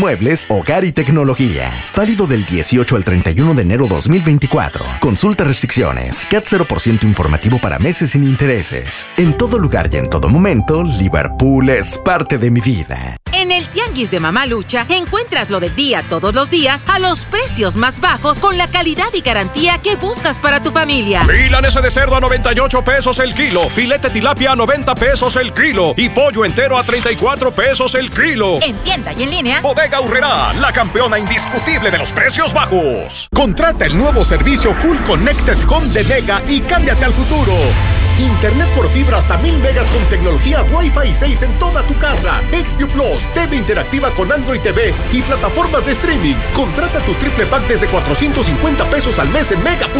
Muebles, hogar y tecnología. Válido del 18 al 31 de enero 2024. Consulta restricciones. CAT 0% informativo para meses sin intereses. En todo lugar y en todo momento, Liverpool es parte de mi vida. En el Tianguis de Mamalucha encuentras lo del día todos los días a los precios más bajos con la calidad y garantía que buscas para tu familia. Milanesa de cerdo a 98 pesos el kilo, filete tilapia a 90 pesos el kilo y pollo entero a 34 pesos el kilo. En tienda y en línea, Bodega Aurrerá, la campeona indiscutible de los precios bajos. Contrata el nuevo servicio Full Connected Home de Mega y cámbiate al futuro. Internet por fibra hasta 1000 megas con tecnología Wi-Fi 6 en toda tu casa. XView Plus, TV interactiva con Android TV y plataformas de streaming. Contrata tu triple pack desde 450 pesos al mes en mega.com.